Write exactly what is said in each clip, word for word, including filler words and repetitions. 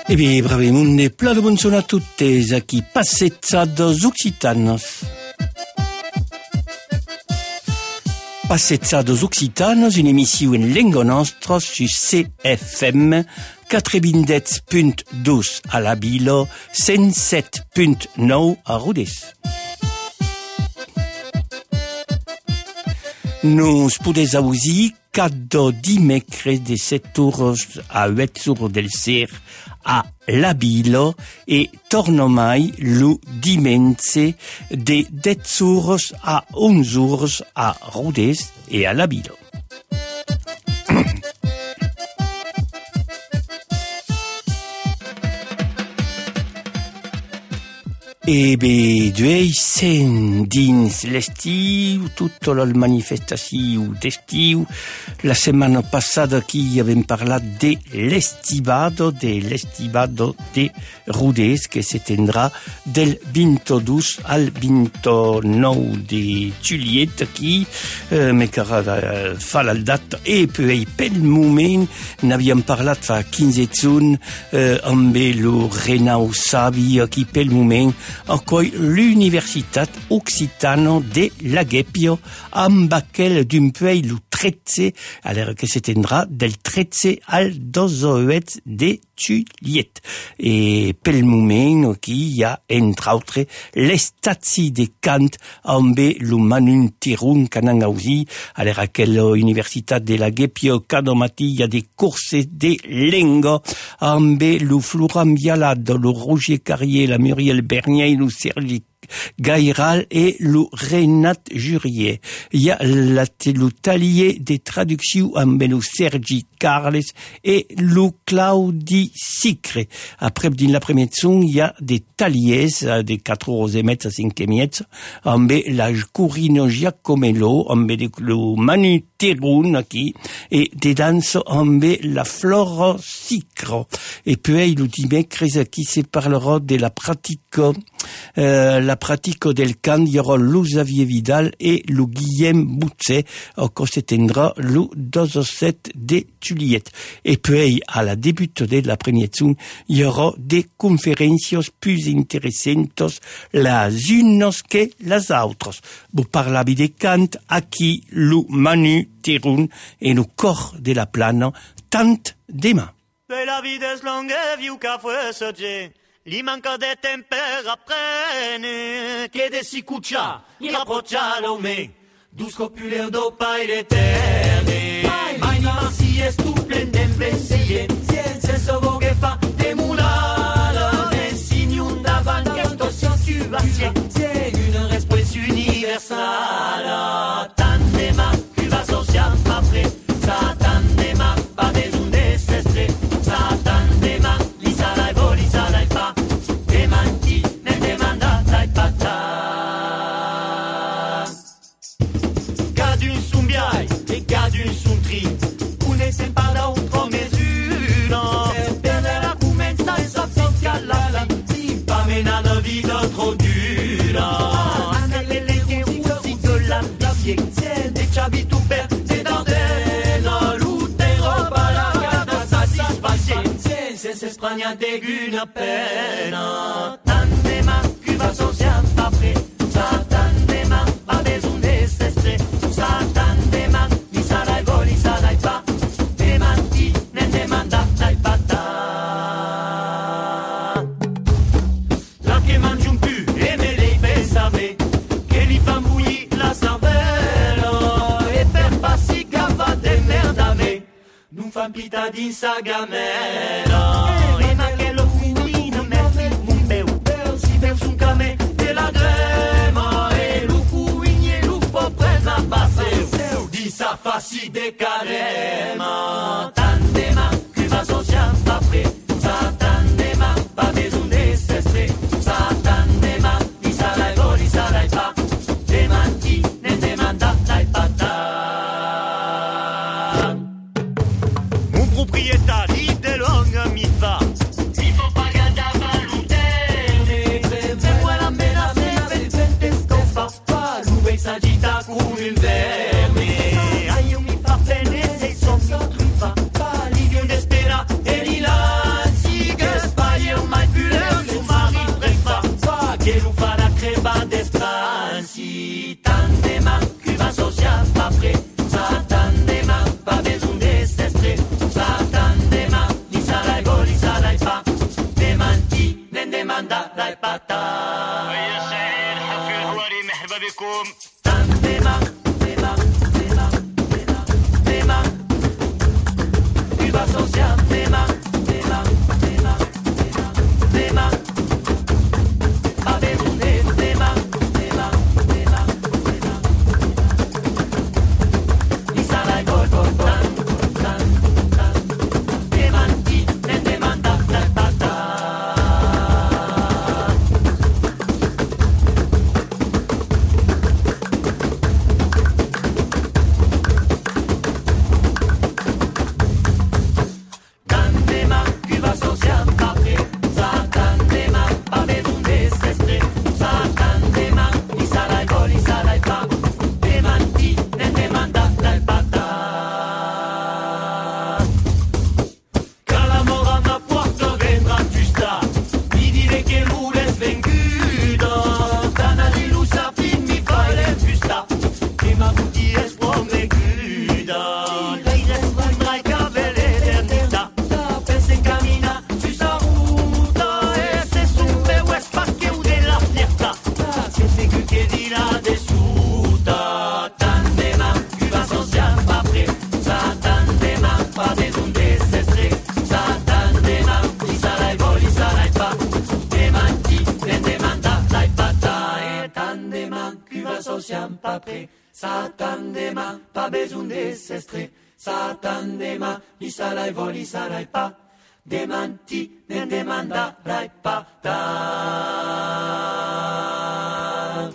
E beh, bravi munde, pla de bon son a tuttes, aquí Passezza dos Occitanos. Passezza dos Occitanos, une émission en lengo nostra sur C F M quatre-vingt-dix punt dos a la Bilo, cent sept punt nou a Rodez. Nous podez audir cada dimecres de set horas a huit horas del ser a la Bilo e torno mai lo dimense de dez horas a onze horas a Rodez e a la Bilo. E beh, duei sen dins l'estiu, tutta la manifestació d'estiu. La setmana passada aquí avem parlat de l'estivado, de l'estivado de Rodez, que se tindrà del vintidós al veintinou de juliet aquí, eh, me cara eh, fa la data, e poi pel moment n'havíem parlat fa quinze zun eh, amb lo Renau Savi aquí pel moment, accueille l'Universitat Occitano de Laguepio amb aquel d'un peu lo tretze, alors que se tindrà del tretze al dotze de juliet. E pel moment aquí hi ha, entre altres, l'estaci de cant amb lo Manu Tirun canan ausi, alors aquella Universitat de Laguepio cada matí hi ha des curses de lenga amb lo Florent Vialad, lo Roger Carrier, la Muriel Bernier, lo Sergi Gairal et le Renat Jurier. Il y a la, le talier de traduction amb le Sergi Carles et le Claudi Sicre. Après, dans la première son, il y a des taliers de quatre euros et mètres à cinq mètres amb la Corino Giacomello, amb le Manu Tirun qui et des danses amb la Flora Sicro. Et puis, le dimecres qui se parlera de la pratique euh, la pratique del cant, il y aura le Xavier Vidal et le Guillaume Boutset, que se tindra le dix-sept de juillet. Et puis, à la début de la première zone, il y aura des conférences plus intéressantes, les unes que les autres. Vous parlez de cant, aquí le Manu Tirun et le corps de la plana, tant demain. De la vida es longa, viu ca fuese li manca de temper apprene che de si cuccia li approccia l'ome dus copuleur do pai l'eterne mai ma si è stuplende pensier senza vo che fa de mulala e signi un davanti a to situation c'est une responsa universale tante ma qui va social après ça tante ma pas des un desestre ça tante ma li sarai voli sarai pa demanti ne demandata e pata cadun sun biai e cadun sun tri une se parla un po' mesura per la commensa e sa sociala la si pa mena la vita tro dura anche le legge usi de la placier de chabi tu per de dardena lute roba la gata satisfaction se Spagna de una pena tante ma qui va social après sa tante ma va besoin de cesser sa tante ma ni sarai voli sarai pa te manti ne demanda dai pata la che mangi un più e me lei pensave che li fa bouillir la cervella e per passi cava de merda me non fa pita din sa gamela Facile de carema tandema qui va social après ça tandema pas besoin de cesser ça tandema di sarai voli sarai pa demanti ne demanda dai pata un proprietario de longa mi fa si faut pas gada valutene se vuela mena se vente stoffa pa lui s'agita con il verme Pali di un despera e li la si che siamo pas prêts. Satan dema, pas besoin de s'estrer. Satan dema, li sarai voli sarai pa. Demanti, ne demandarai pa. Da.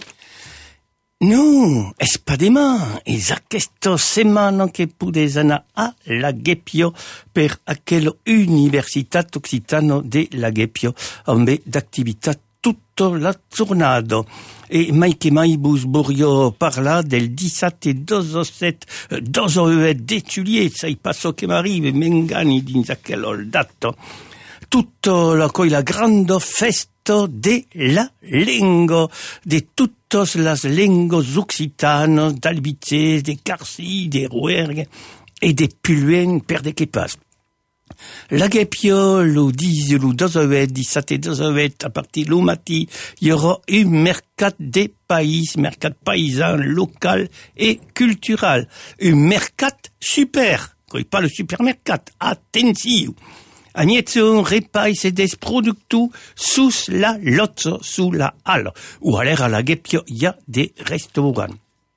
Nu, es pa demain, es aquesta setmana che pudes anar a Laguepio per aquella Universitat Occitano de Laguepio, amb d'activitat tutta la giornata. E mai che mai vos voglio parlar del diciassette e diciassette, diciassette de juillet, sai passo che m'arrive, m'engani dins aquella data. Tutta la, la grande festa de la lingua, de toutes las lenguas occitanas, d'Albicès, de Carcy, de Rouergue et de Puluen per de Kepas. Laguepio, lo dix, lo diciassette, diciassette, diciassette, à partir de matí, il y aura un mercat de pays, mercat paysan, local et culturel. Un mercat super, pas le supermercat, attention. Agnezzon repais e des productus sus la lotzo, su la halle. Ou aller à Laguepio, il y a des restaurants.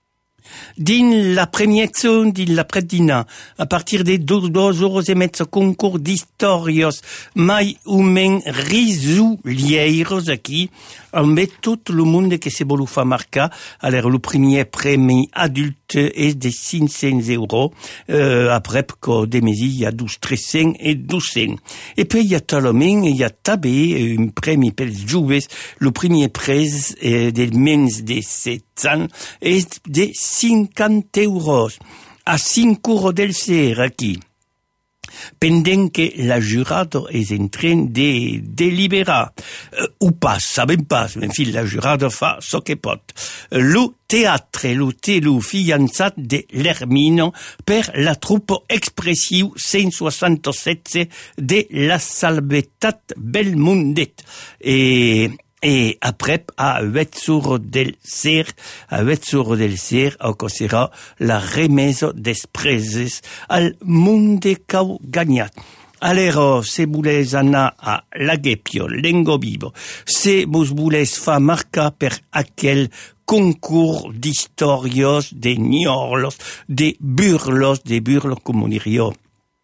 Din la premierzon, din la predina, a partir de dos, dos horas e mezzo concours d'historios mai ou men risulieiros aquí, amb tot le monde que se volu fa marcar. Alors, le premier premi adulte est de cinq cents euros, euh, après que de mesi, il y a douze, treize cents et douze cents. Et puis, il y a talament, il y a tabé, un premi pels joves, le premier prix euh, de mens de sept ans est de cinquante euros. A cinq euros del ser aquí. Pendant que la jurado est en train de délibérer, euh, ou pas, sabem pas, mais fin, la jurado fa so que pot. Le théâtre, le té, le fiançat de l'Hermino per la troupe expressive cent soixante-sept de la Salvetat Belmundet. Et Et après, à huit sur del ser, à huit sur del ser, sera la remise des praises al monde qu'au gagnat. Alors, si vous voulez anar a Laguepio, lengo vivo, si vous voulez fa marca per aquel concours d'historios, de niorlos, de burlos, de burlos, como dirio.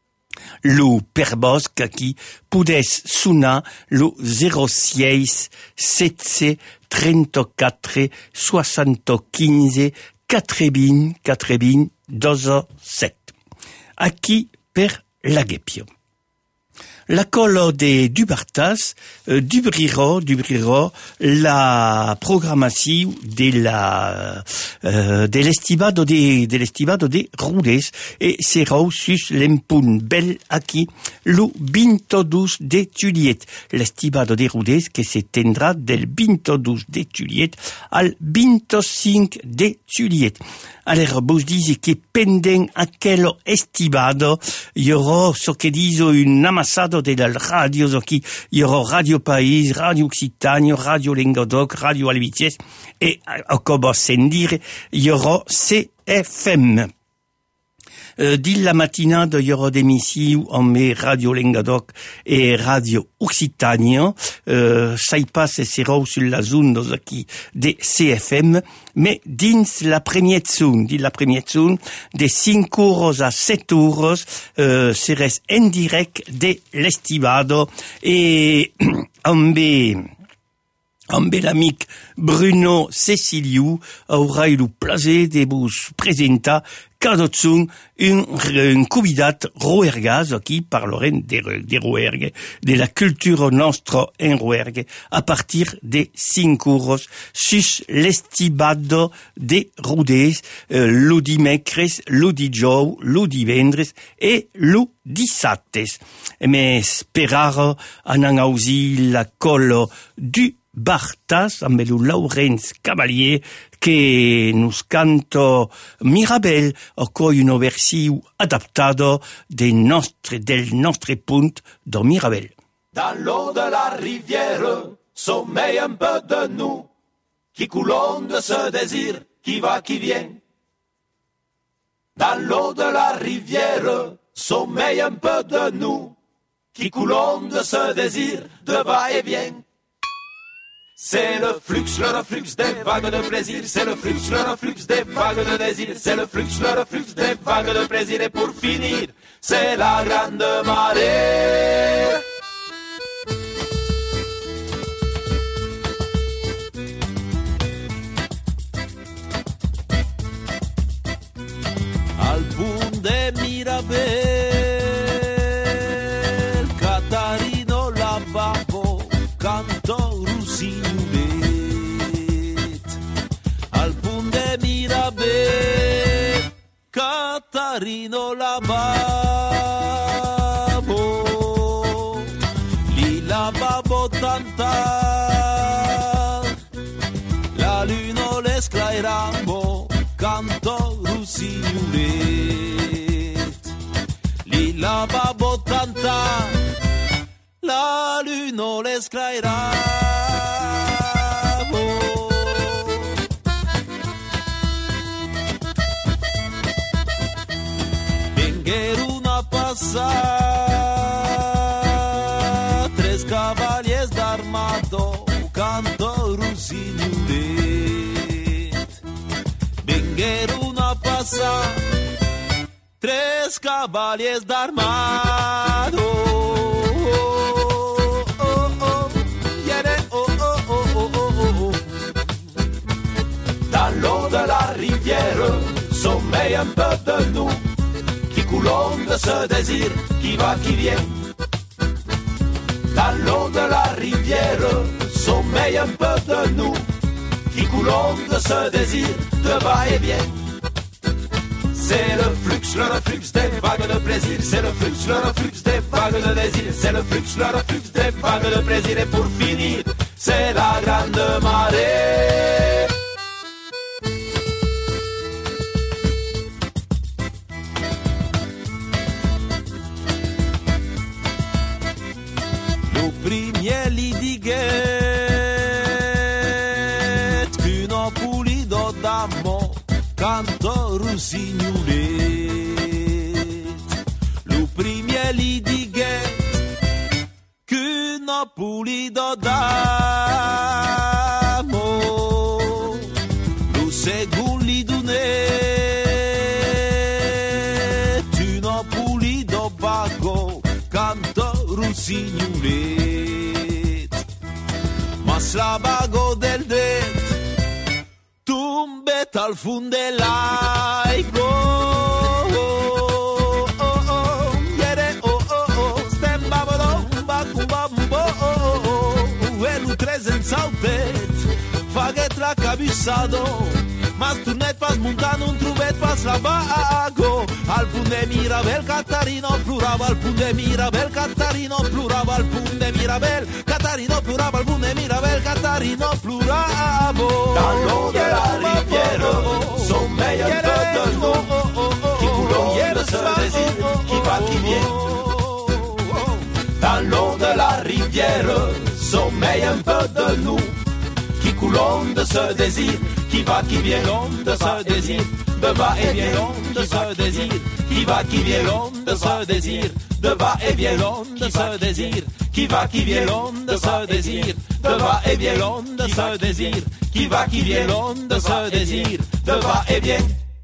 Lo perbosc qui podes sonar lo zéro six sept trente-quatre soixante-quinze quatre-vingts quatre-vingts dix-sept. Aquí per Laguepio. La colle de Dubartas, euh, d'Ubriro, d'Ubriro, la programmation de la, euh, de l'estivado de, de l'estivado de Rudes, et sera sus l'empun bel aquí, le vintidós de juillet. L'estivado de Rudes que se tendrà del vintidós de juillet al vinticinc de juillet. Alors, vos dites que pendant aquel estivado, il y aura ce que disent un amassado réseau de la radio qui il y aura Radio Pays, Radio Occitanie, Radio Languedoc, Radio Albiges et comme on dire il y aura C F M. Euh, dit la matinade, il y aura des émissions on met Radio Languedoc et Radio Occitanie. Euh, ça y passe et sera sur la zone qui des C F M. Mais dins la première zone, dit la première zone, des cinq euros à sept euros, euh, serait en direct de l'estivado et on met amb l'amic Bruno Ceciliu aurà eu el placer de vos presentar cada un un, un convidat Rouergas qui parlerem de, de Rouergue, de la culture nostra en Rouergue a partir de cinc euros sus l'estivado de Rodés, euh, lo dimecres, lo dijous, lo divendres e lo dissabtes. Mais sperar anan ausi la colo du Bartas, amb el Laurence Cavalier, que nos canto Mirabel, o coi una versió adaptada de nostre, del nostre punt de Mirabel. Dans l'eau de la rivière, sommeille un peu de nous, qui coulons de ce désir qui va, qui vient. Dans l'eau de la rivière, sommeille un peu de nous, qui coulons de ce désir de va-et-vient. C'est le flux, le reflux des vagues de plaisir. C'est le flux, le reflux des vagues de désir. C'est le flux, le reflux des vagues de plaisir. Et pour finir, c'est la grande marée. Al punt de Mirabel, Catarino Lavabo cantò Rusignolet. Al punt de Mirabel, Catarino Lavabo, li lavabo tantar, la luna l'esclairamo, cantò Rusignolet. Li lavabo tantar, la luna l'esclairamo. Vengueron a passar tres cavaliers d'armado, cantò Rusignolet. Vengueron a passar tres cavaliers d'armado. Dans l'eau de la rivière, sommeille un peu de nous, qui coulons de ce désir qui va, qui vient. Dans l'eau de la rivière, sommeille un peu de nous, qui coulons de ce désir de va-et-vient. C'est le flux, le reflux des vagues de plaisir. C'est le flux, le reflux des vagues de désir. C'est le flux, le reflux des vagues de plaisir. Et pour finir, c'est la grande marée. Le premier li diguet qu'une pulido d'amor cantò Rusignolet. Le premier li diguet qu'une pulido d'amor. Le second li donnet une pulido bago, cantò Rusignolet. Mas la bago del det tumbet al fund de l'aigo. Oh, oh, oh, yere, oh, oh, oh, stem babado, bacu bambo, oh, oh, oh, elu tres en sautet, faguet la cabissado, mas turnet pas muntant un trubet pas la bago. Al punt de Mirabel, Catarino plorava, al punt de Mirabel, Catarino plorava, al punt de Mirabel, Catarino plorava, al punt de Mirabel, Catarino plorava. Dans l'eau de la rivière, sommeille un peu de nous, qui coulons de ce désir qui va, qui vient. Dans sommeil un peu de nous, qui coulons de ce désir, qui va, qui vient, de ce désir, de va et vient, de ce désir, qui va, qui vient, de ce désir, de va et vient, de ce désir, qui va, qui vient, de ce désir, de va et vient, de ce désir, qui va, qui vient, de ce désir, de va et vient.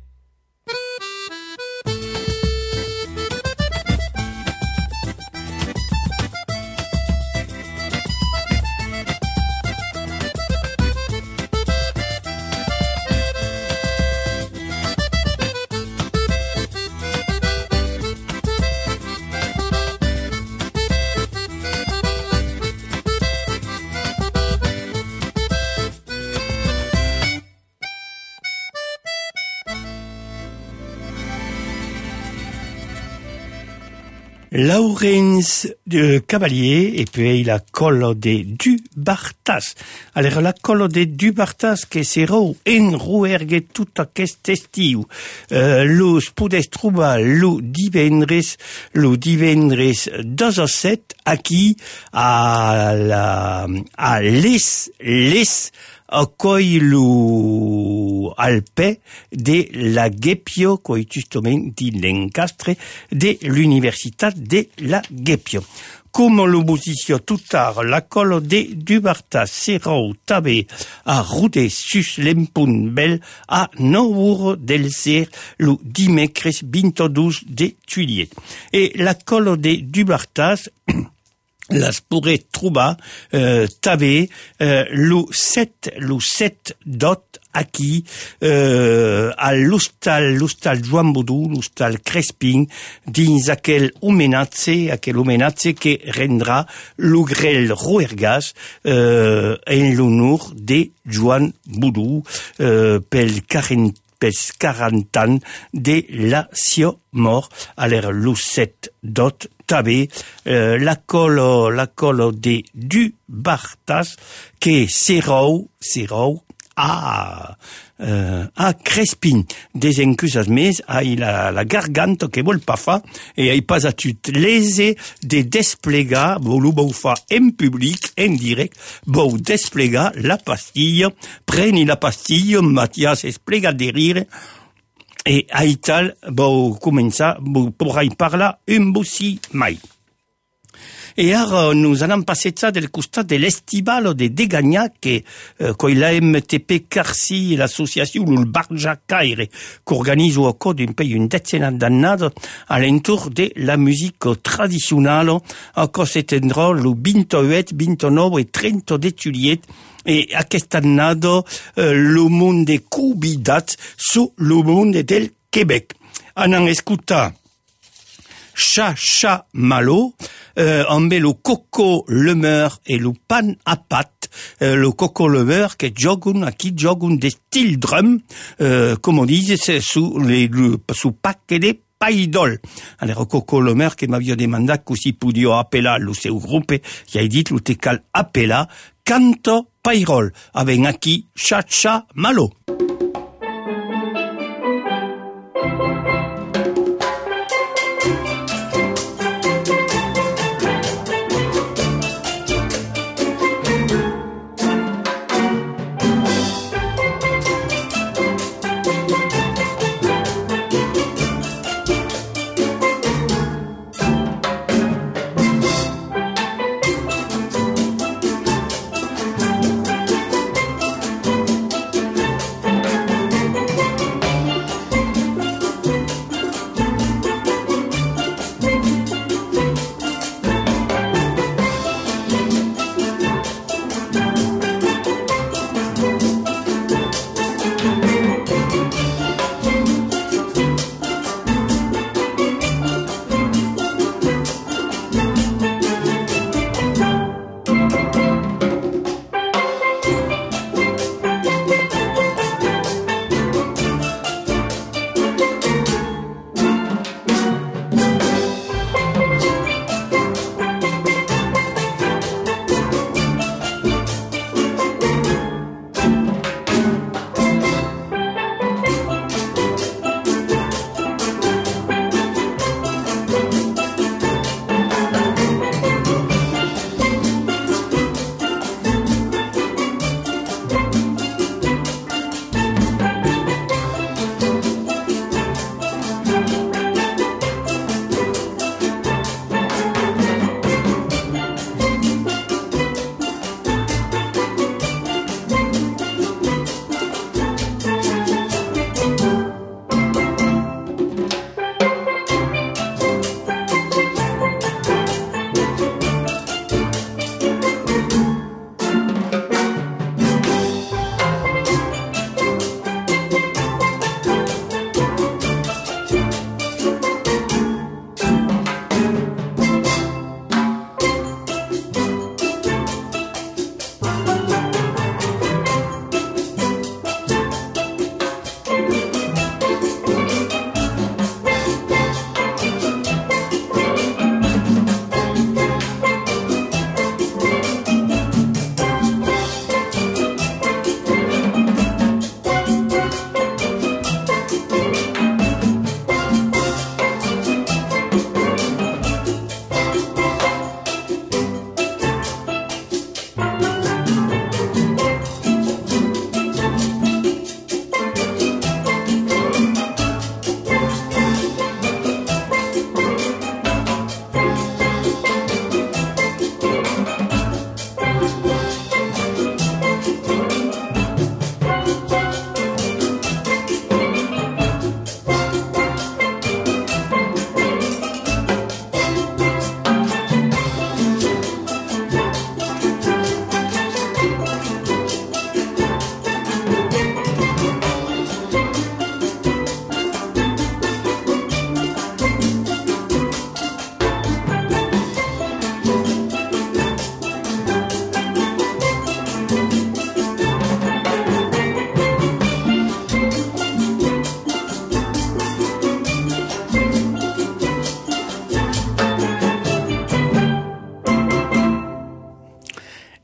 Laurens de Cavalier et puis la colle de Dubartas. Alors la colle de Dubartas che sarà en ruergue tot aquest estiu. Uh, lo podes trobar lo divendres, lo divendres dèsset aquí a la, a les, les Coilu Alpe de la Guepio, coi justament di l'encastre de l'Universitat de la Guepio. Comme l'opposition tout tard, la colle de Dubartas sera també a Roudet sus l'empunt bel a nou heures del ser le dimecres vint-i-dos de juillet. Et la colle de Dubartas las pourrait trouver euh, també euh, le set le set dot aquí euh, a l'hostal l'hostal Joan Bodou, l'hostal Crespin, dins aquel homenatge aquel homenatge que rendrà l'Ugrel Ruergas euh, en l'honor de Joan Bodou euh, pel quaranta pels quaranta ans de la sio mort. Alors le set dot també euh, la colo la colo de Dubartas que serau serau a uh, a Crespin des encusas més ai la, la garganta que vol pas fa e ai pas a tut lese de desplegar volu vau fa en public en direct vau desplegar la pastilla preni la pastilla Mathias esplega de rire e ai tal vau començar vau pourrai parlar un bossi mai. Et alors, nous allons passer ça del costat de l'Estival de Degagnac, que, euh, quand la M T P Carsi, l'association, le Barja Caire, qu'organise au cours d'un pays une décennie d'années, à l'entour de la musique traditionnelle, encore cet endroit, le vingt-huit, vingt-neuf et trente de juillet, et aquesta annada, euh, le monde est convidat sur le monde del Québec. En en escuta Cha-Cha Malo, euh, amb le Coco Lemeur et le Pan à pâte, euh, le Coco Lemeur qui jogun aquí jogun de style drum, euh, comme on dit, c'est sous les sous paquet de païdol. Alors le Coco Lemeur qui m'avait demandé que si pouvait appeler le seu groupe, qui a dit le te cal appeler Canto Pairol, avec aquí Cha-Cha Malo.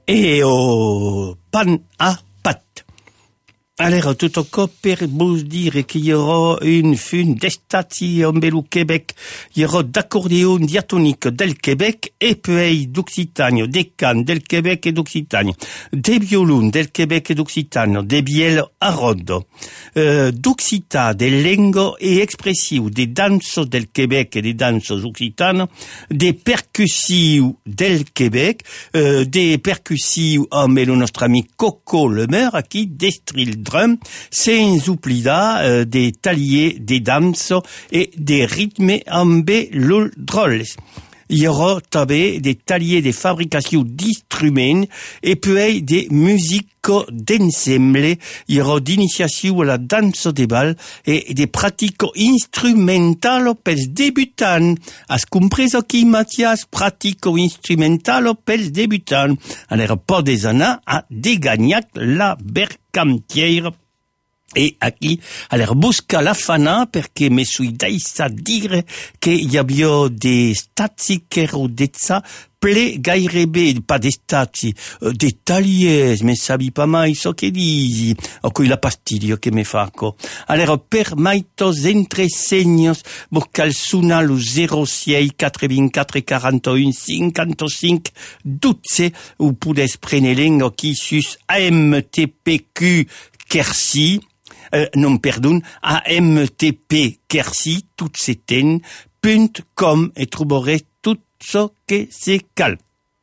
e o pan a pat. Alors, tout au cas, per vous dire qu'il y aura une fin d'estati en Belou Québec, il y aura d'accordéon diatonique del Québec et puis d'Occitanie, des cannes del Québec et d'Occitanie, des violons del Québec et d'Occitanie, des bielles à ronde, euh, d'Occita, des lengo et expressives, des danses del Québec et des danses occitanes, des percussives del Québec, euh, des percussives en Belou notre ami Coco Lemer, à qui destril drum, sans oublier euh, des taliers, des danses et des rythmes ambelul drôles. Il y aura també des taliers de fabrication d'instruments et puis des musiques d'ensemble. Il y aura d'initiation à la danse des balles et des pratiques instrumentales pels débutants. As compris qui, Mathias? Pratiques instrumentales pels débutants. Alors, pas des années à Dégagnac, la Bercantière. E aquí, alors, busca la fana, perché mi sui dais a dire che y abbia de stati che ero dezza ple gairebé, pas de stati, uh, de taliers, me sabi pas mai so che disi, o coi la pastiglio che me faco. Alors, per maitos entre segnos, busca il suna lo zero sei quarantaquattro quarantuno cinquantacinque dodici, ou pudes prene lengo qui sus A M T P Q Kersi, Euh, non, pardon, A M T P Kersi, toutes ces ten, punt com, et trouverez tout ce que c'est cal.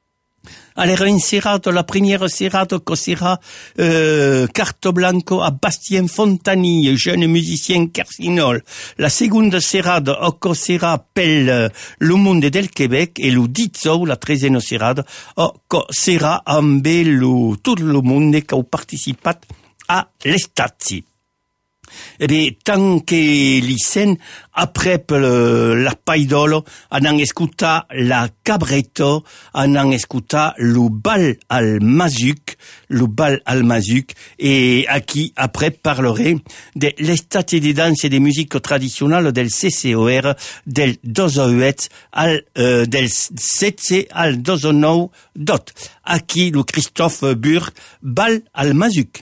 Alors, une serrade, la première serrade, que sera, euh, Carte Blanco à Bastien Fontani, jeune musicien kersinol. La seconde serrade, que sera pel euh, le monde del Québec, et le dizzo, la treizième serrade, que sera amb le, tout le monde qui a participé à l'estati. Eh bien, tant que l'Isen, après le, la paidolo, on en escuta la cabreto, on en escuta le bal al mazuc, le bal al mazuc, et à qui, après, parlerai de l'estate des danses et des musiques traditionnelles del C C O R, del dix-huit al, euh, del setze al dix-neuf dot. À qui, le Christophe Bur, bal al mazuc.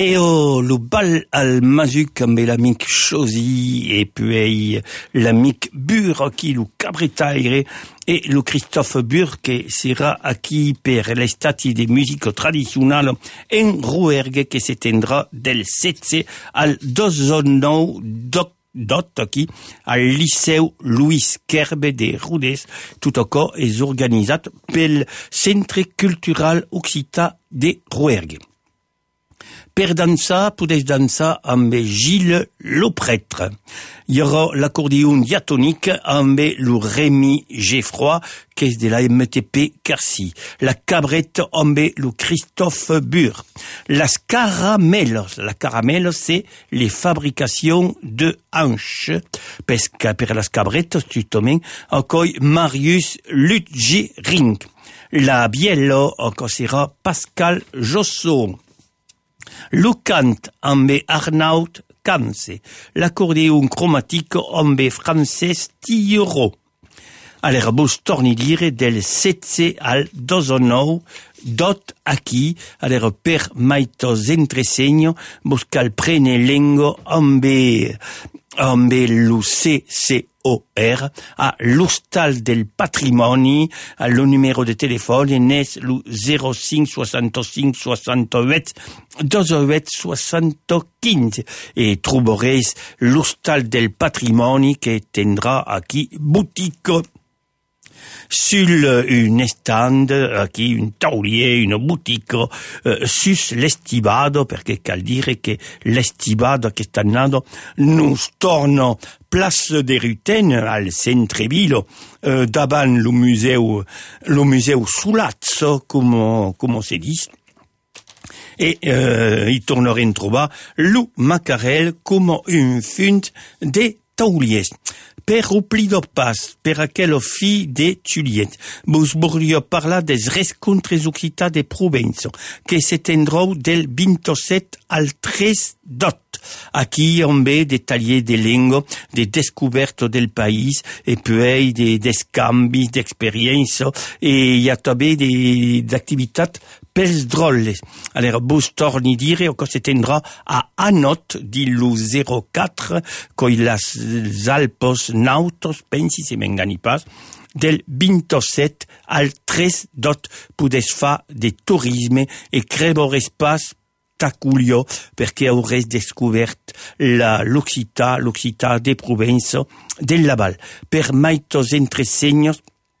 Et oh, le bal al mazuc amb l'amic Chosy et puis l'amic Bur qui le cabretaire et le Christophe Bur qui sera aquí per l'estati de musique traditionnelle en Rouergue qui s'étendra del setze al dosonnou d'octobre dot aquí al Liceu Louis Kerbe de Rodés. Tot això és organitzat pel Centre Cultural Occità de Rouergue. Per dansar, podeu dansar amb Gilles Lopretre. Hi haurà l'acordion diatonique amb le Rémi Geffroy, que és de la M T P Quercy. La cabrette amb le Christophe Bur. Las caramelos. La caramelos, c'est les fabrications de hanches. Parce que per las cabrettes, justement, accueille Marius Lutgering. La biello, encore sera Pascal Jossot. Le cant amb Arnaud Canse, l'accordéon chromatique amb Francesc Tillero. Alors, vos torni dire del setze al dosonnou dot aquí, alors per maitos entresegno, vos cal prene lengo amb amb lo C C O R a l'hostal del patrimoni, a lo numéro de téléphone n'est le zéro cinq soixante-cinq soixante-huit dix-huit soixante-quinze et trouvereis l'hostal del patrimoni que tendra aquí boutique sur une stand, aquí une taulier, une boutique, uh, sus l'estibado, perché cal dire che l'estibado quest'anno nos torna place de Ruten al centre-ville, uh, davant lo museu, lo museu Sulazzo, come, come si dice. E uh, hi tornerem trobar lo Macarel come un fund de tauliers. Per omplir de pas, per aquel fi de Juliet, vos volia parlar des rescontres occità de Provença, que s'etendrou del vint-i-set al tres dot. Aquí on ve des taller de lengua, des descobertes del país, et puis des, des canvis d'expérience, et il y a també des activitats pels drolles. Alors, vos torni dire que s'etendra a Anot, di lo zéro quatre, coi las Alpos nautos, pensi se m'engani pas, del vint-i-set al tres dot podes fa de turisme e crebores pas taculio perché aurès descobert la l'Occità, l'Occità de Provença del Laval. Per maitos entresegnos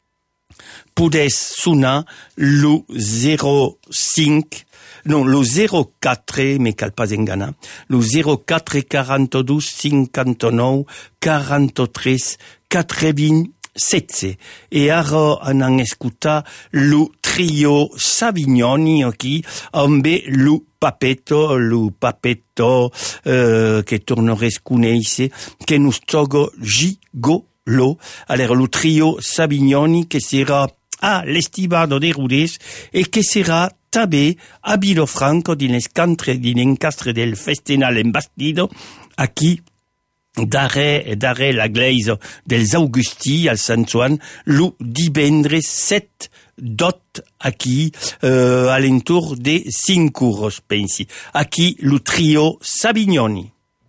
podes sonar lo zéro cinq, non, lo zéro quatre, mais cal pas engana, lo zéro quatre quarante-deux cinquante-neuf quarante-tres quatre-vingt-setze. E ara anan escutar lo trio Savignoni aquí, amb lo Papetto, lo Papetto euh, que torneres conèixer, que nos togo Gigolo. Alors, lo trio Savignoni que sera a l'estibado de Rodés e que sera també a Vilafranca din l'encastre del Festenal en Bastido, aquí Darre, darre la gleise dels Augusti al Sant Joan, lo divendres set dot aquí, euh, alentour de cinc euros, pensi. Aquí, lo trio Savignoni.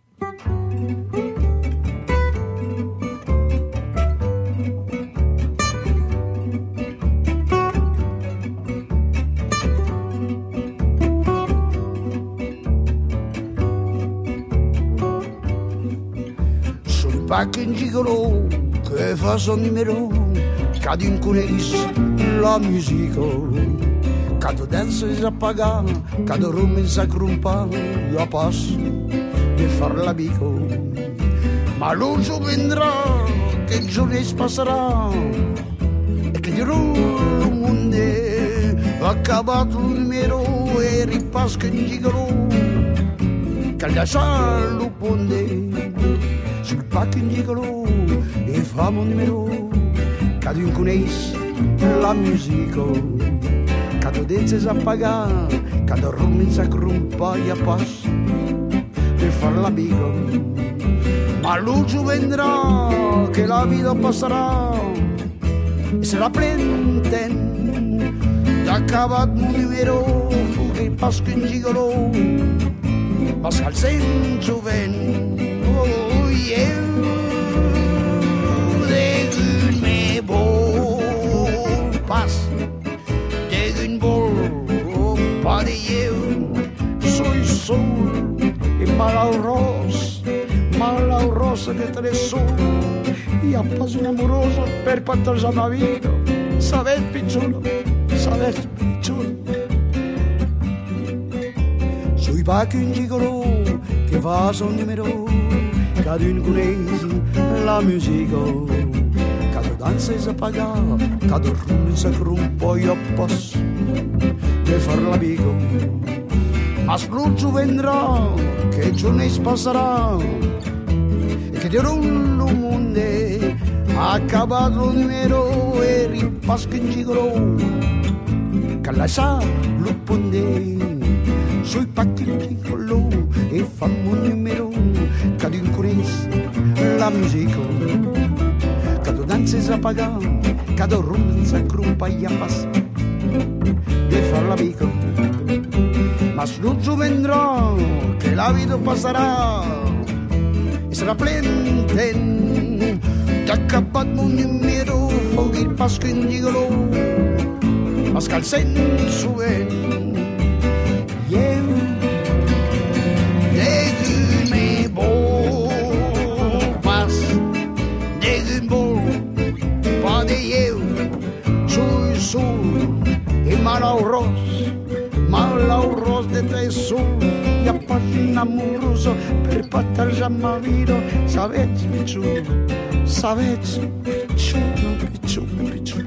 Pas qu'un gigolo que fa son numéro, cadun coneix la musique, cada dansa és apagar, cada rum és acrompar, la pas de far la bico. Ma l'uso vendrà, que el jones passarà, e che dirò il mondo, acabat il numero, e ripas qu'un gigolo, che lascia lo ponde. Sul pas qu'un gigolo e fa mon numero, cadun coneix la musica, cada dents és apagar, cada rum ens acrompa i a pas de far la biga. Ma l'uso vendrà, que la vida passarà, e serà plenten d'acabat mon numero, que pas qu'un gigolo Pascal sen jovent, oh, eu degun me vol pas, degun vol pa de eu, soy sol e malauros, malauros de tres sol, i a pas un amoroso per partagiar ma vida, sabet pitjor, sabet pitjor. Sui pas qu'un gigolo che fa son numero, cadun coneix la musica, cada dansa és apagar, cada rum s'acrumpa i a pas de far la vigo. Mas l'ultimo vendrà, che il giorno passerà, e che dirò un mondo, ha acabato il numero e ripasca in gigolo, che lascia lo ponde. Sui pacchi il gigolo e fammo un numero, che coneix la musica, cada danza és apagar, cada rum s'acrumpa i a pas de far la vigo. Mas l'ultimo vendrà, che la vida passarà, e sarà plenten, d'acabat mon numero, fogui il pasco in gigolo, mas cal sen sovent, eu, degun me vol pas, degun vol pa de eu, sui sol e malauros, malauros de tres sol, i a pagina amorosa per partagiar ma vida, sabets pitjor, sabets pitjor, pitjor, pitjor.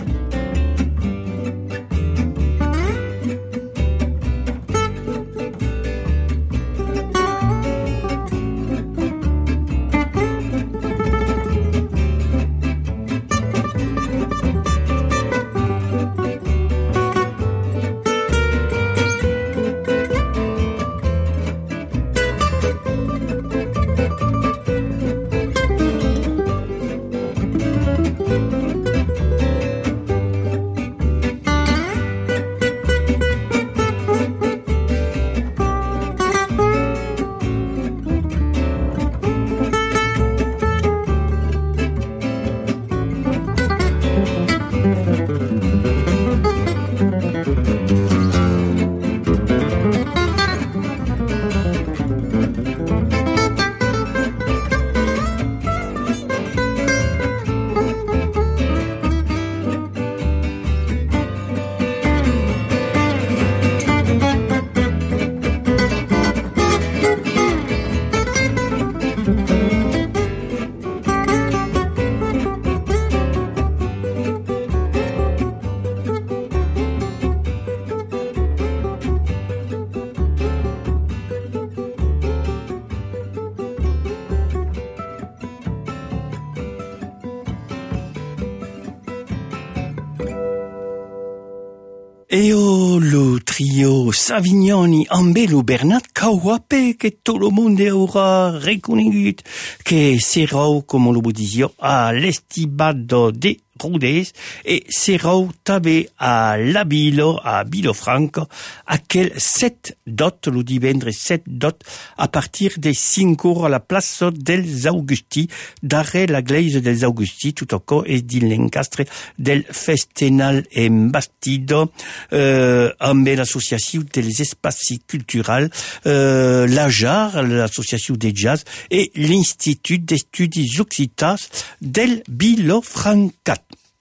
Eo lo trio Savignoni ambelo Bernat Cahuape che tout le monde aura reconegut che serau, come lo dizio, a l'estibado de Rodez e serau també a l'Abilo, a Vilafranca, aquel set dot, lo divendres set dot, a partir de cinc ore a la plaça dels Augusti, darrere la gleise dels Augusti, tutto e di l'encastre del Festenal en Bastido, eh, amb l'associació dels espacis culturals, eh, la J A R, l'associació de jazz, e l'Institut d'Estudis Occitans del Vilafranca.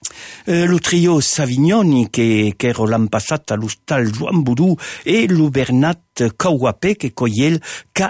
Uh, lo trio Savignoni che, che ero l'anno passato all'Hostal Joan Boudou e lo Bernat Cahuape che cogliel ca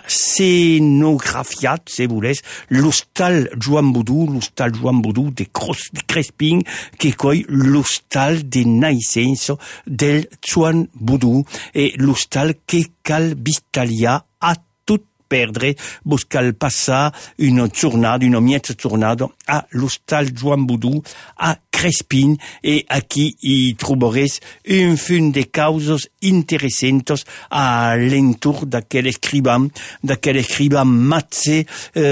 scenografiat, se voles, l'Hostal Joan Boudou, l'Hostal Joan Boudou de, Cros, de Crespin che coi l'Hostal de naissenso del Joan Boudou e l'Hostal che cal Bistalia a perdre, buscar passar una giornata, una miezza giornata a l'Hostal Joan Boudou a Crespin e aquí hi trobaràs un fun de causes interessantes a l'entorn d'aquell escrivà, d'aquell escrivà matze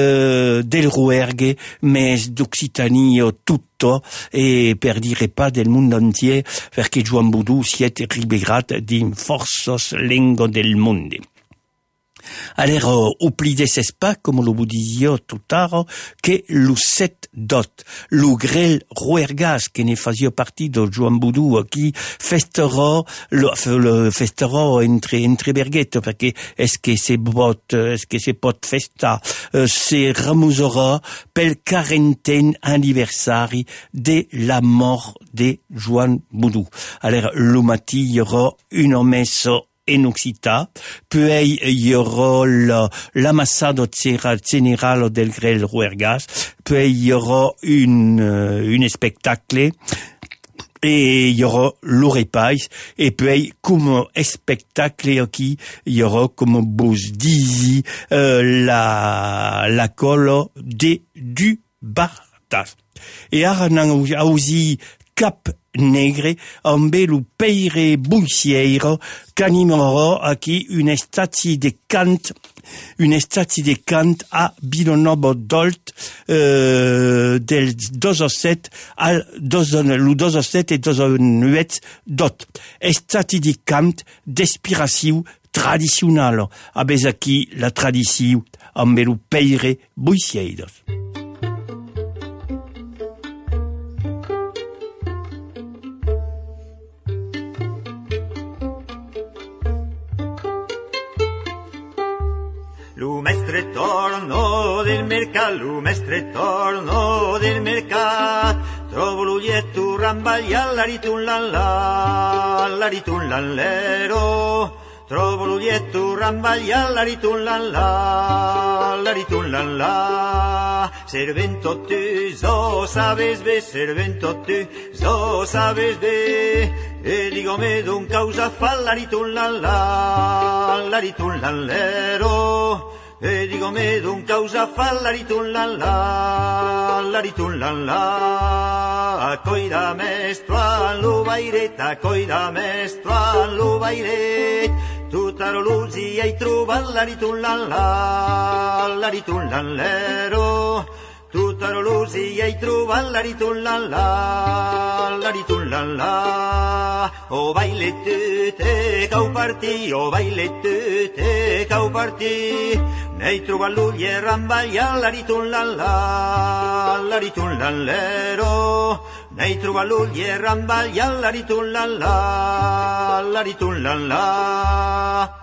eh, del Rouergue, més d'Occitania tutto, e per dire pas del món entier, perquè Joan Boudou siet ribegrat din forces lengo del monde. Alors, oublides pas, comme lo budisio tout tard, que lo set dot, lo grel ruergas, que ne fazio parti do Joan Boudou, qui festera, le, le festera entre, entre berguettes, parce est-ce que c'est bot, est-ce que c'est pot festa, euh, c'est ramusera pel quarantaine anniversari de la mort de Joan Boudou. Alors, lo mati, il y aura une messe en Occita, puis il y aura l'amassado général del Grel Ruergas, puis il y aura une, une spectacle, et il y aura l'orepais, et puis comme spectacle qui il y aura comme vous dites euh, la la colle de du Bartas. Et ara a aussi Cap Negre, amb lo peire buiciero, qu'animera aquí une statue de cant, une statue de cant a Villanova d'Olt, euh, del dososset al doson, lo dososset et dosonuet dot. Statue de cant d'inspiration traditionnelle, abes aquí la tradition amb lo peire buicieros. Lumestre torno del mercat, lumestre torno del mercat, trovo l'uglietto rambagliar, l'aritun lan la, l'aritun lan l'ero, trovo l'uglietto rambagliar, l'aritun lan la, l'aritun lan la, servento tu, zo sabes be, servento tu, zo sabes be, e digome d'un causa fa, l'aritun lan la, l'aritun lan l'ero, e digome d'un causa fa, l'aritun lan la, l'aritun lan la, coida mestro an lo bairet, coida mestro an lo bairet, tutta l'usi hai trobat l'aritun lan la, l'aritun lan l'ero, tutta l'usi hai trobat l'aritun lan la, l'aritun lan la, o bailet te cau partì, o bailet te cau partì, n'hai trobat l'ull ramballar, l'aritun lan la, l'aritun lan l'ero, n'hai trobat l'ull ramballar, l'aritun lan la, l'aritun lan la.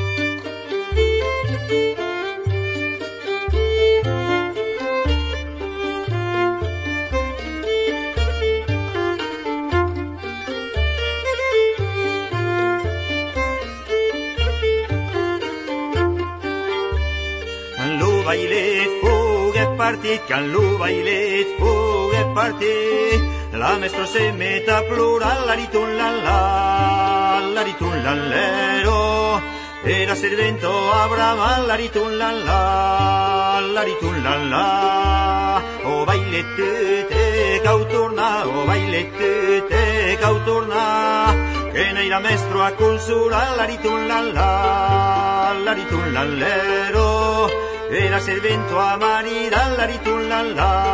Bailet fugue partit, can lo bailet fugue partit, la maestro se met a plorar, l'aritun lan la, l'aritun lan l'ero, era servento a bramar, l'aritun lan la, l'aritun lan la, o bailet te cau tornar, o bailet te cau tornar, que n'era maestro a consolar, l'aritun lan la, l'aritun lan l'ero, era servento a maridar, l'aritun lan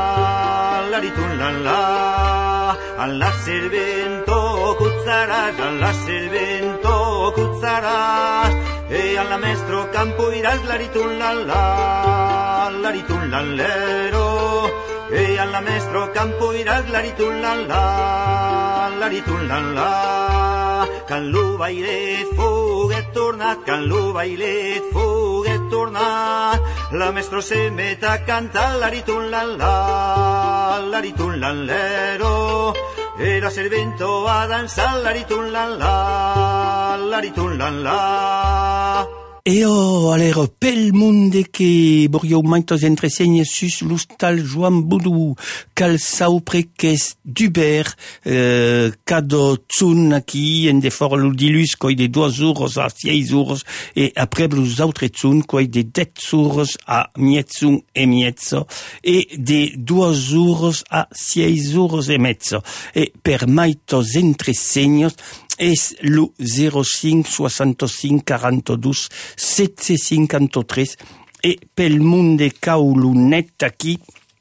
la, l'aritun lan la, alla servento cuzzaràs, alla servento cuzzaràs, e alla maestro campo iràs, l'aritun lan la, l'aritun lan l'ero, e alla maestro campo iràs, l'aritun lan la, l'aritun lan la, can lo bailet foguet tornat, can lo bailet foguet tornat, la maestro se met a cantar, l'aritun lan la, l'aritun lan l'ero, era servento a dansar, l'aritun lan la, l'aritun lan la. Eo, alero, pel munde que borio maintos entresegne sus l'ustal Joan Boudou, cal saupreques duber, euh, cado tsun aquí, en de for l'udilus, coi de deux euros a six euros, et après los autres tsun, coi de dez euros a mietzun e miezzo, et de deux euros a six euros e mezzo. Et per maitos entreseignos, es lo zero cinq soixante-cinq quarante-deux sept cent cinquante-trois et pel munde caulunet aquí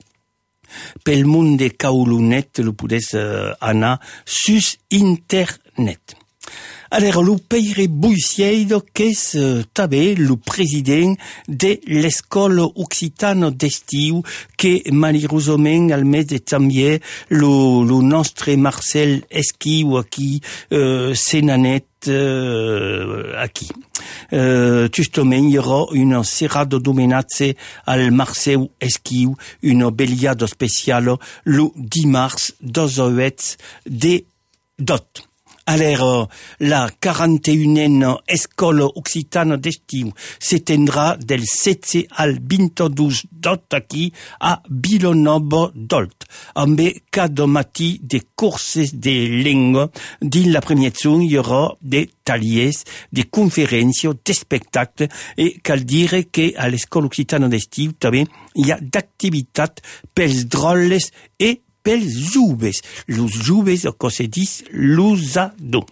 pel munde caulunet lo podes uh, anar sus internet. Alors, lo Peire Buissieiro, qu'est uh, també le président de l'escola occitana d'estiu, que malheureusement al mes de també lo, lo nostre Marcel Esquiu aquí, uh, se n'anet uh, aquí. Uh, justament hi haurà una serrada d'homenatge al Marcel Esquiu, una bellada special le dimarts dos heures de dot. Alors, la quarante-et-unième Escola Occitana d'estiu s'étendra del setze al vint-i-dos d'ot aquí a Vilanova d'Olt, amb cada matí de curses de llengua. Dins la première hi haurà des tallers, des conférences, des spectacles, et cal dire que a l'Escola Occitana d'estiu també hi ha d'activitat pels drolles et pels joves, los joves, com se diz, l'usado.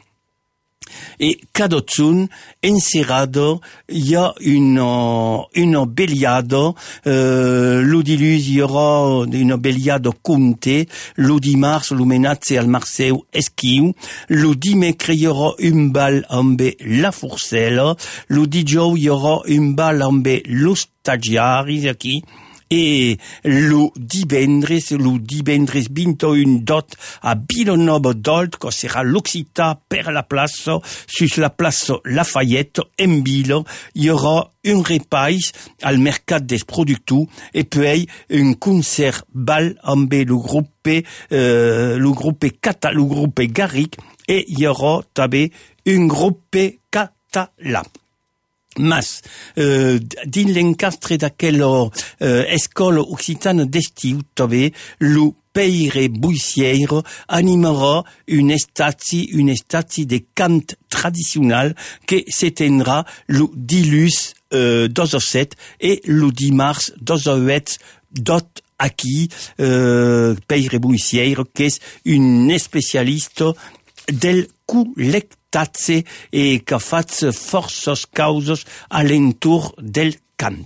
Et cadascun encerrado hi ha una, una bellada, euh, lo dilluns hi haurà una bellada conte, lo dimarts l'homenatge al Marcel Esquiu, lo dimecres hi haurà un bal amb la Forcella, lo dijous hi haurà un bal amb los stagiaris aquí, et le divendres, le divendres vint-i-un d'ot a Vilanova d'Olt, que sera l'Occità per la place, sur la place Lafayette, en Vila, il y aura un repas al mercat des producteurs, et puis un concert bal amb le groupe, euh, le groupe Cata, le groupe Garric, et il y aura també un groupe català. Mas, euh, dins l'encastre d'aquella euh, escola occitana d'estiu, també, le Peire Buissieiro animera une estaci, une estaci de cant traditionnel que s'étendra le dilluns euh, dos heures sept et le dimarts dos heures huit d'ot aquí, euh, Peire Buissieiro, qui est une spécialiste del collecte et que faig forces causes a l'entour del cant.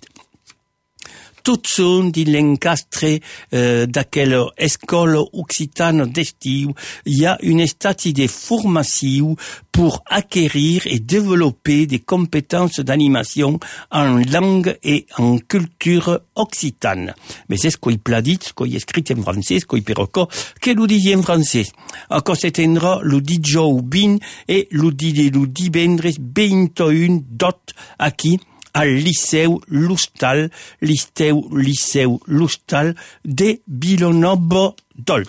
Tots són dins l'encastre eh, d'aquella escola occitana d'estiu. Hi ha un estaci de formació pour acquérir et développer des compétences d'animation en langue et en culture occitane. Mais c'est ce qu'il pla dit, ce qu'il écrit en français, ce qu'il perroco, que l'on dit en français. Encore s'étendra le dijous vint et le divendres vint-i-un d'ot aquí, al Liceu Lustal, Liceu, Liceu Lustal de Vilanova d'Olt.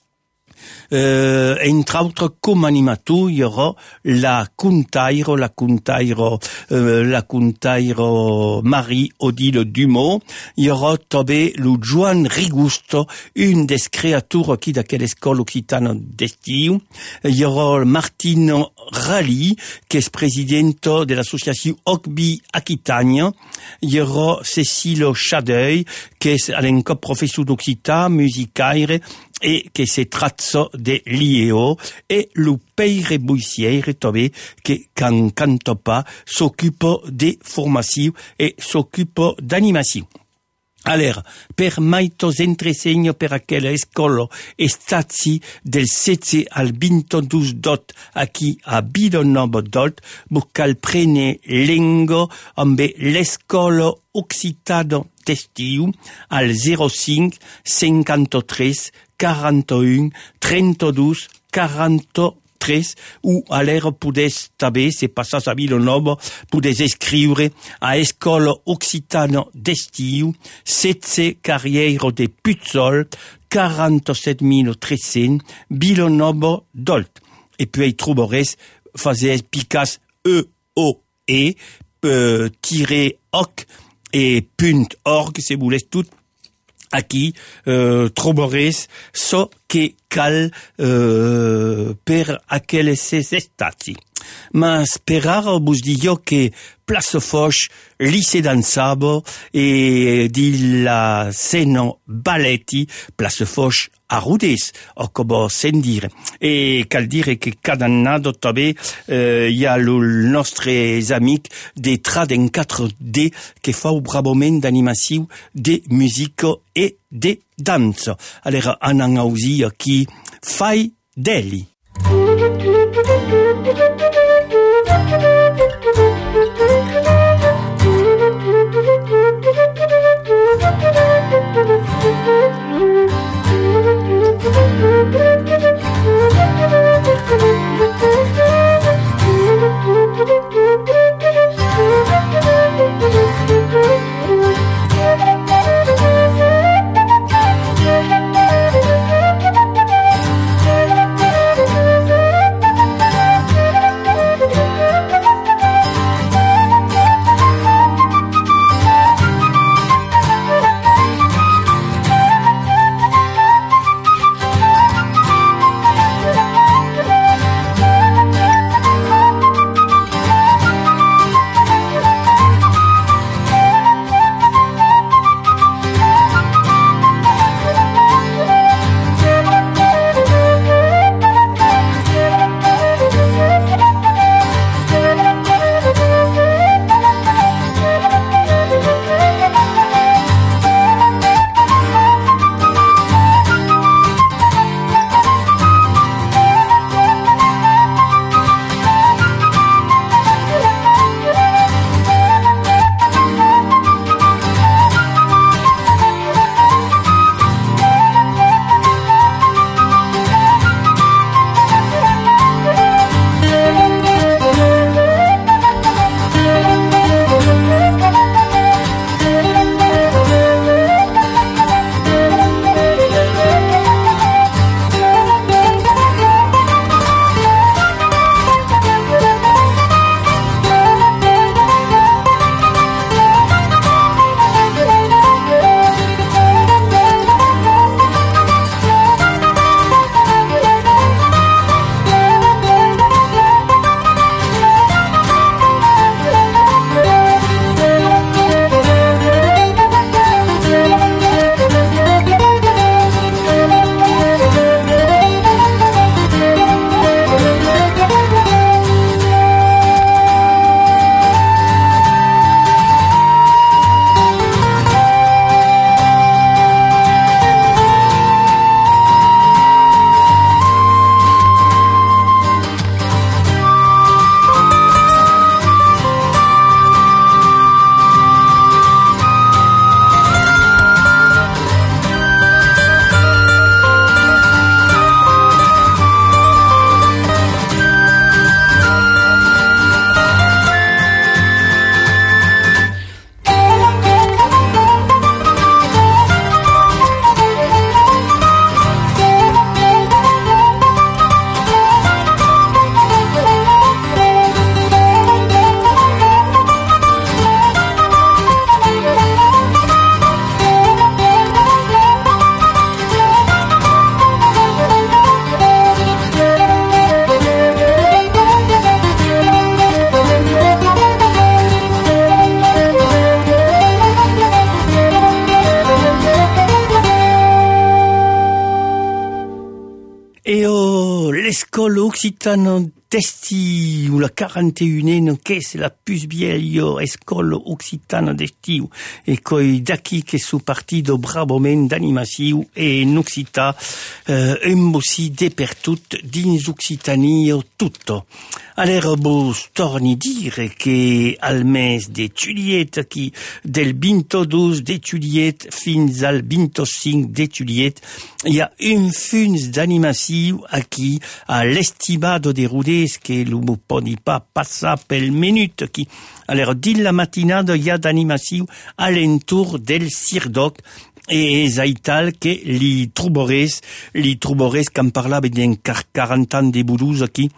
Euh, entre autres, comme animateur, il y aura la contaire, la contaire, euh, la contaire Marie-Odile Dumont. Il y aura també le Joan Rigusto, une des créatures qui d'aquelle école occitane d'estiu. Il y aura Martine Rally, qui est présidente de l'association Ocbi Aquitania. Il y aura Cécile Chadeuil, qui est à l'encop professeur d'occitan, musicaire, et que se tratta de l'I E O, et le Peire Buissieiro també, que quand canta pas, s'occupe de formation et s'occupe d'animation. Alors, per maitos entresegno per aquella escola estaci del setze al vint-i-dos d'ot aquí a Vilanova d'Olt, cal prene lengo amb l'escola occitana d'estiu al zero cinc cinquanta-tres quaranta-un trenta-dos quaranta-tres ou à l'air podes també, se passas a Vilanova, podes escriure a Escola Occitana d'estiu, setze carrière de Putzol, quarante-sept mille tres cents, Vilanova d'Olt. Et puis, hi trobaràs, fases picas E O E, euh, tiré oc, et punt org, si voulez tout, aquí euh, trobaràs so que cal euh, per aquelles estaci. Mas per ara vos digo que Place Foix, Lycée d'Ansabo et di la scena balletti Place Foix a Rodés, o com se'n dire. E cal dire que cada annada també eh, hi ha els nostres amics de Trad en quatre D que fa bravament d'animació, de musica et de dansa. Alors, anan ausi aquí, Fai Deli. l'école occitane d'Esti, ou la quarante et unième, che c'est la plus vieille école occitane d'Esti, et coi d'acqui che su partito bravo men d'animazione e in Occità, eh, un aussi dappertutto, dins Occitanie tutto. Allora, bo storni dire che al mese de Juliet, qui del ventidue de Juliet fins al venticinque de Juliet, il y a un funs d'animazione qui a l'estimado de Rodés che lo podi pas passar pel minute qui. Alors, din la matinada il y a d'animazione alentour del Cirdoc e esaital che li trobores, li trobores qu'en parlava d'un quaranta ans de Boudous qui.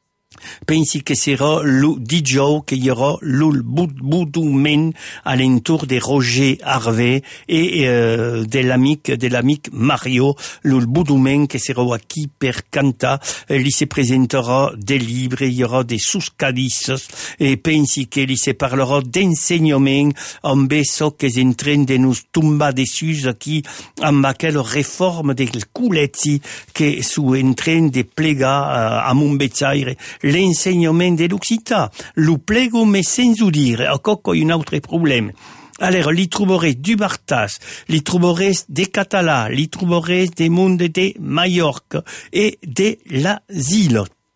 Pensi che sarà lo dijous che hi haurà l'ul boudoumen alentour de Roger Harvey et euh, de l'amic de l'amic Mario, l'ul boudoumen che sarà aquí per cantar, li se presentarà des livres, il y aura des suscadisses e pensi che li se parlerà d'enseignement amb eso che s'entren de nos tombar dessus aquí amb aquella reforma del culezzi che su entren de plegar uh, a Montbezzaire l'enseignement de l'Occità, lo plego mais sans ho dire, encore un autre problème. Alors, li trobarez du Bartas, li trobarez des Català, li trobarez des mondes de Mallorca et de l'asile.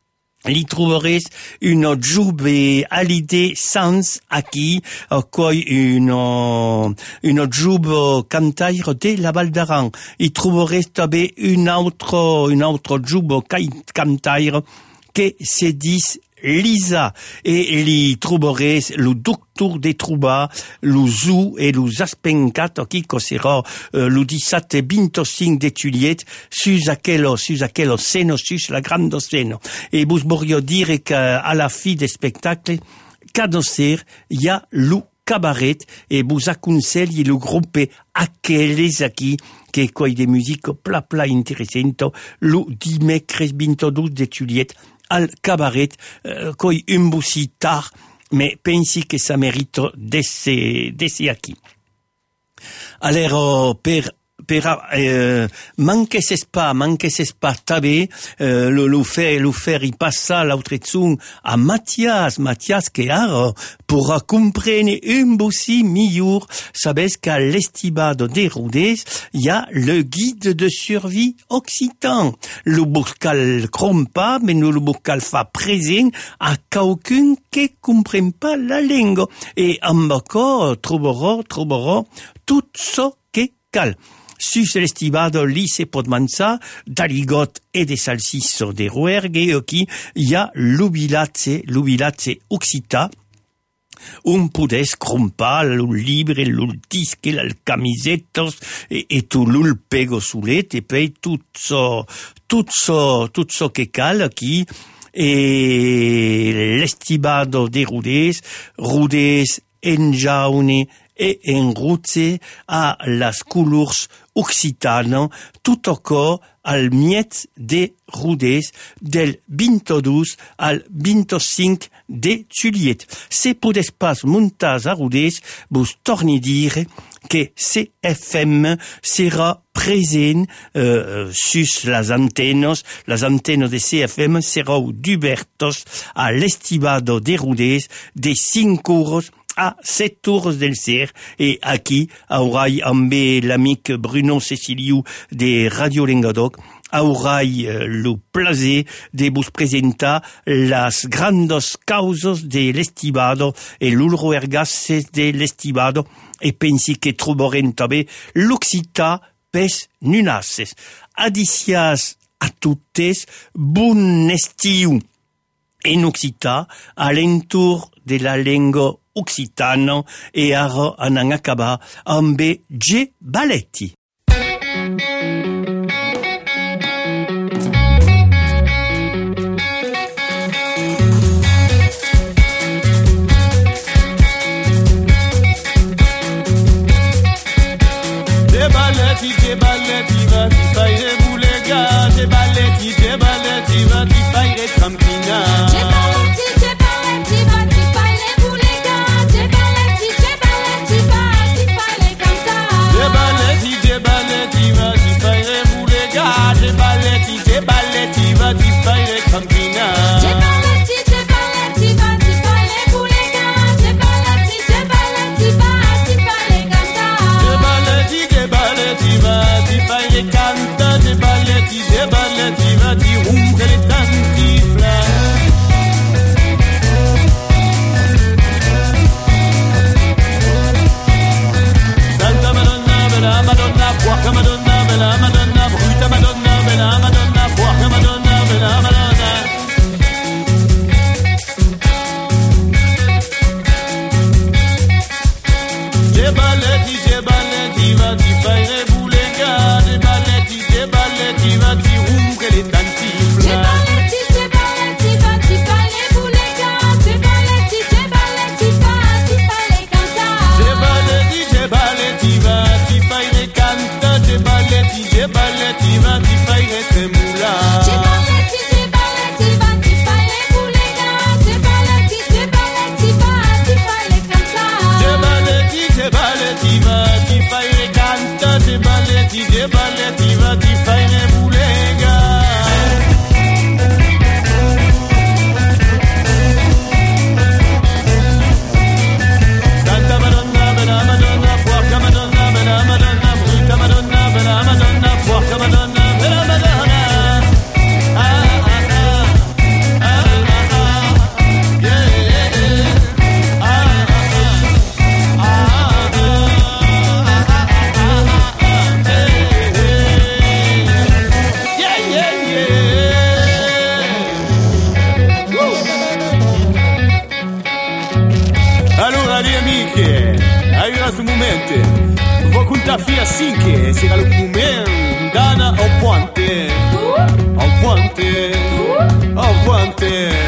li troverez une joube Hallyday Sans aquí, coi une, une joube cantaire de la Val d'Aran. Li troverez també une autre, une autre joube cantaire que se dit Lisa, et li troverez le docteur des trouba, le zou et le aspencat, qui sera euh, le dix-sept et vingt-cinq de juillet, sus aquello, sus aquello seno, sus la grande seno. Et vous voulez dire qu'à la fin des spectacles, cada ser, il y a le cabaret, et vous aconseigne le groupe aquelles aquí, que quoi de musique pla pla intéressante, le dimecres vingt-deux de juillet, al cabaret, euh, coi un boussi tard, mais pensi que ça mérite d'essayer, d'essayer aquí. Alors, per, per, euh, manquesses pas, manquesses pas tabé, euh, le, le faire, le faire, il passa l'autre zung à Mathias, Mathias que ara, pourra comprendre un boussi milliour, sabes qu'à l'estibado des Rodés, il y a le guide de survie occitan. Le bocal crompa, mais nous le bocal fa présent à quelqu'un qui comprend pas la langue. Et en bacco, trouvera, trouvera tout ce qui cal. Sus l'estibado li se pot manza, d'aligot et de salsisso de ruergue, et qui, il y a l'ubilatze, l'ubilatze occita, un podes crompar, l'ul libre, l'ul disque, l'ul camisetos, et, et tout l'ul pego soulet, et puis tout ça, tout ça, tout ça que cal, qui, et l'estibado de Rodés, Rodés en jaune et en rouge à las couleurs occitanes, tout au corps al miet de Rodés del vingt-deux al vingt-cinq de juillet. Se podes pas montar a Rodés, vous torni dire que C F M sera présent euh, sus las antenas, las antenas de C F M sera d'Hubertos à l'estibado de Rodés de cinq heures à sept heures del ser, et aquí aurai amb l'amic Bruno Ceciliu de Radio Lengadoc, aurai euh, le plaisir de vous présenter las grandes causas de l'estibado et l'ulroergas de l'estibado, et pensi que trobarem també l'occità pes nunaces. Adicias a toutes, bon estiu en occità, à l'entour de la lengua occitano, e ara anan acabar amb G. Balletti. G. Balletti, G. Balletti, va ti fare bulega, G. Balletti, G. Balletti, va ti fare trampina. G. Balletti, G. Balletti, va ti fare bulega, G. Balletti, G. Balletti, va ti fare cantare. G. Balletti, G. Balletti, va ti fare bulega, G. Balletti, G. Balletti, va ti fare trampina. G. Balletti, G. Balletti, va ti fare bulega, G. Balletti, G. Balletti, va ti fare cantare. G. Balletti, G. Balletti, va ti fare cantare, G. Balletti, G. Balletti, va ti rompere le tantifle. Santa Madonna, bella Madonna, porca Madonna, bella Madonna, bruta Madonna, bella gente. Vou contar fia assim que será o comer. Dana ao guante. Ao guante. Ao guante.